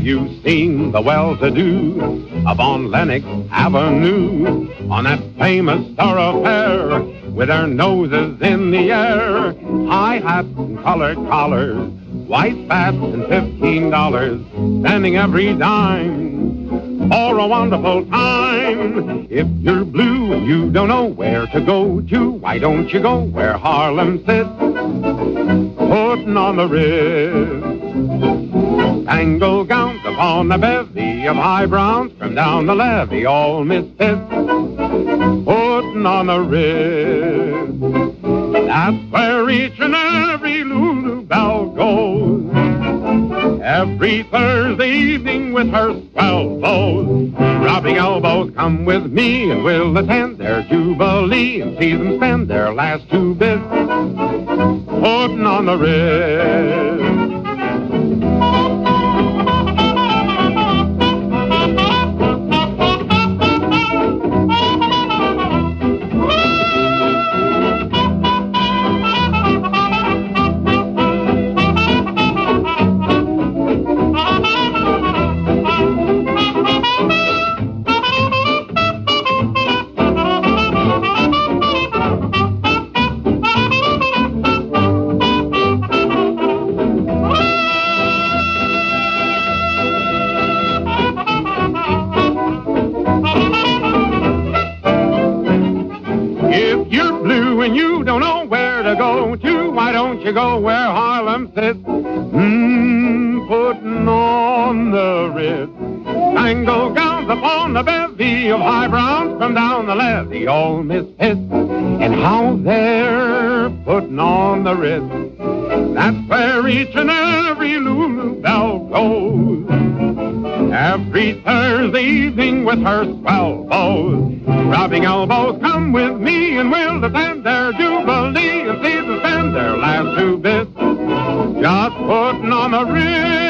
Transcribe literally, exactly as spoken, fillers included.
you seen the well-to-do up on Lenox Avenue, on that famous thoroughfare, with their noses in the air, high hats and colored collars, white spats and fifteen dollars, spending every dime for a wonderful time. If you're blue and you don't know where to go to, why don't you go where Harlem sits, putting on the Ritz. Spangled gowns upon a bevy of high browns from down the levee, all misfits, putting on the Ritz. That's where each and every Lulu Belle goes, every Thursday evening with her swell clothes. Rubbing elbows, come with me and we'll attend their jubilee and see them spend their last two bits putting on the Ritz. When you don't know where to go to, why don't you go where Harlem sits, mmm, putting on the Ritz. Spangled gowns upon the bevy of high browns from down the levee, all misfits, and how they're putting on the Ritz. That's where each and every Lulu Belle goes, every Thursday evening with her swell bows. Rubbing elbows, come with me and we'll attend their jubilee and see them spend their last two bits just putting on the Ritz.